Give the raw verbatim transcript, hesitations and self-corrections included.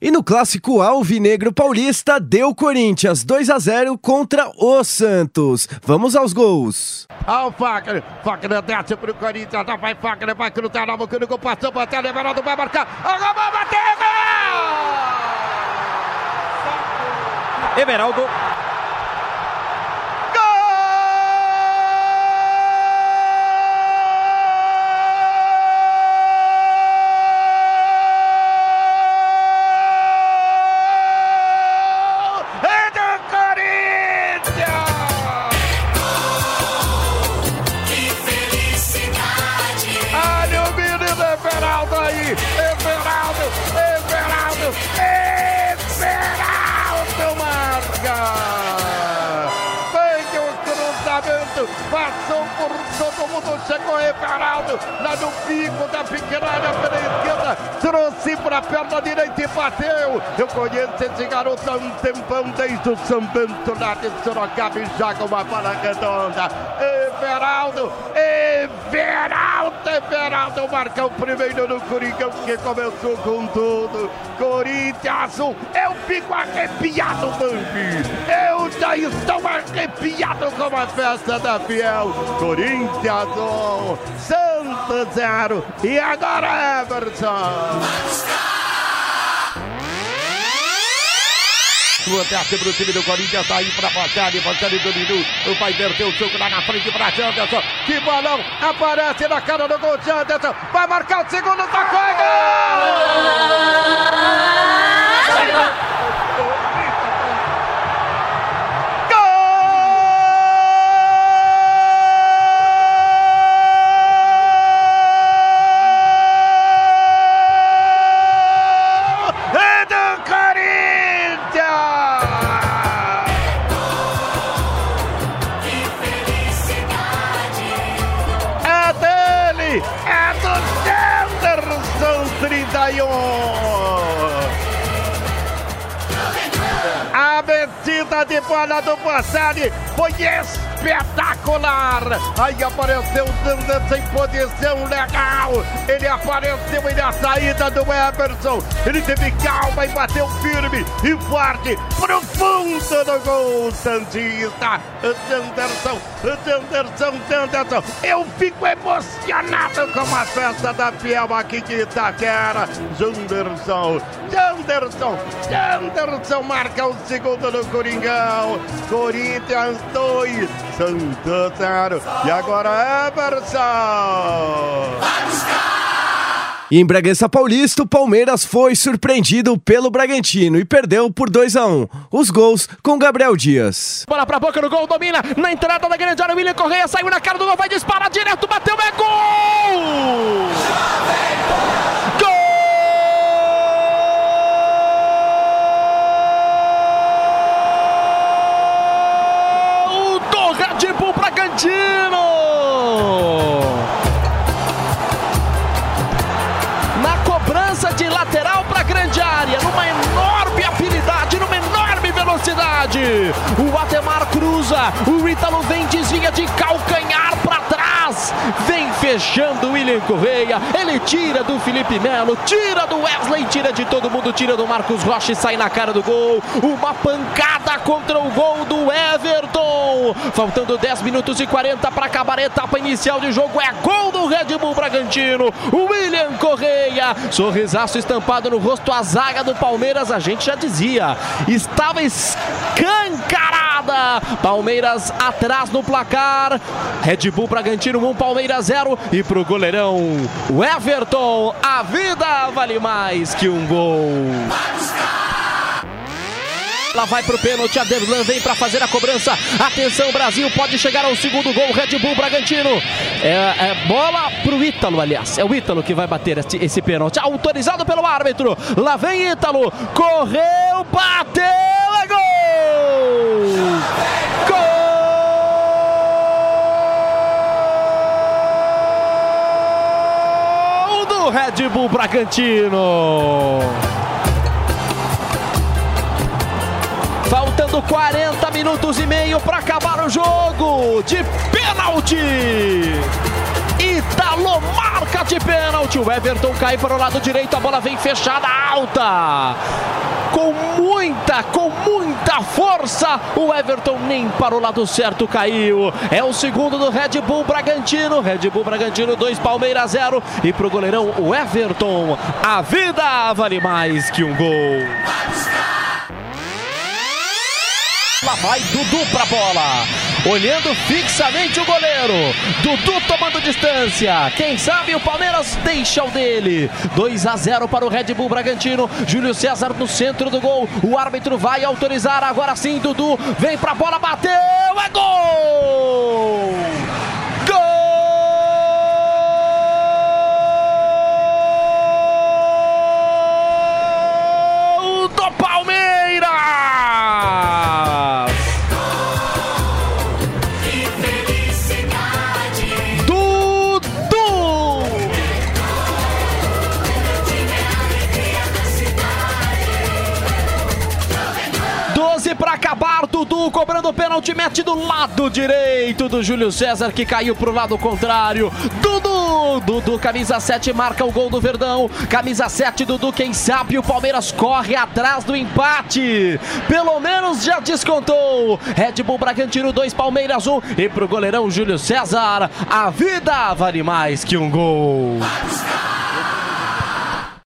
E no clássico alvinegro paulista, deu Corinthians dois a zero contra o Santos. Vamos aos gols. Olha o Fagner, Fagner desce pro Corinthians, já vai Fagner, vai cruzar na boca do gol, passou, bateu, Everaldo vai marcar, agora bateu, gol! Everaldo. Everaldo, Everaldo, Everaldo marca! Veio o cruzamento, passou por todo mundo, chegou Everaldo, lá no pico da pequena área pela esquerda, trouxe para a perna direita e bateu. Eu conheço esse garoto há um tempão, desde o São Bento, lá de Sorocaba, e joga uma bola redonda. Everaldo, Everaldo, Everaldo marca o primeiro no Coringão, que começou com tudo. Corinthians um, eu fico arrepiado, Bambi. Eu já estou arrepiado com a festa da Fiel. Corinthians um, Santos zero. E agora Everson. O ataque pro time do Corinthians, tá aí pra Bacari, Bacari dominou, vai verter o jogo lá na frente pra Janderson, que balão, aparece na cara do gol, Janderson, vai marcar o segundo, tocou, gol! É do Janderson, trinta e um. A metida de bola do Bossari foi espetacular. Aí apareceu o Janderson em posição legal. Ele apareceu e na saída do Everson. Ele teve calma e bateu firme e forte pro fundo do gol. Santista, Janderson, Janderson, Janderson. Eu fico emocionado com a festa da Fiel aqui de Itaquera. Janderson, Janderson, Janderson marca o segundo no Coringão. Corinthians dois, Santos zero. E agora Everson. E em Bragança Paulista, o Palmeiras foi surpreendido pelo Bragantino e perdeu por dois a um. Os gols com Gabriel Dias. Bola pra boca do gol, domina na entrada da grande área, William Correia saiu na cara do gol, vai disparar direto, bateu, é gol! Gol! Do Red Bull Bragantino! De lateral para grande área, numa enorme habilidade, numa enorme velocidade. O Ademar cruza, o Ítalo vem, desvia de calcanhar para trás, vem fechando o William Correia, ele tira do Felipe Melo, tira do Wesley, tira de todo mundo, tira do Marcos Rocha e sai na cara do gol. Uma pancada contra o gol do Everton. Faltando dez minutos e quarenta para acabar a etapa inicial de jogo, é gol do Red Bull Bragantino. O William Correia, sorrisaço estampado no rosto, a zaga do Palmeiras, a gente já dizia, estava escancarada. Palmeiras atrás no placar, Red Bull Bragantino um, Palmeiras zero. E pro goleirão, o Everton, a vida vale mais que um gol. Ela vai pro pênalti, a Derlan vem para fazer a cobrança. Atenção, Brasil, pode chegar ao segundo gol, Red Bull Bragantino. É, é bola pro Ítalo, aliás. É o Ítalo que vai bater esse, esse pênalti. Autorizado pelo árbitro. Lá vem Ítalo. Correu, bateu, é gol! Gol do Red Bull Bragantino. Faltando quarenta minutos e meio para acabar o jogo. De pênalti. Ítalo marca de pênalti. O Everton cai para o lado direito. A bola vem fechada alta. direita com muita força. O Everton nem para o lado certo caiu. É o segundo do Red Bull Bragantino. Red Bull Bragantino dois, Palmeiras zero. E pro goleirão o Everton, a vida vale mais que um gol. Lá vai Dudu pra bola, olhando fixamente o goleiro. Dudu tomando distância. Quem sabe o Palmeiras deixa o dele. dois a zero para o Red Bull Bragantino. Júlio César no centro do gol. O árbitro vai autorizar. Agora sim, Dudu vem pra bola, bateu. É gol! Gol do Palmeiras! Para acabar, Dudu cobrando o pênalti, mete do lado direito do Júlio César, que caiu pro lado contrário. Dudu, Dudu, camisa sete, marca o gol do Verdão. Camisa sete, Dudu, quem sabe o Palmeiras corre atrás do empate. Pelo menos já descontou. Red Bull Bragantino dois, Palmeiras um. E pro goleirão Júlio César, a vida vale mais que um gol.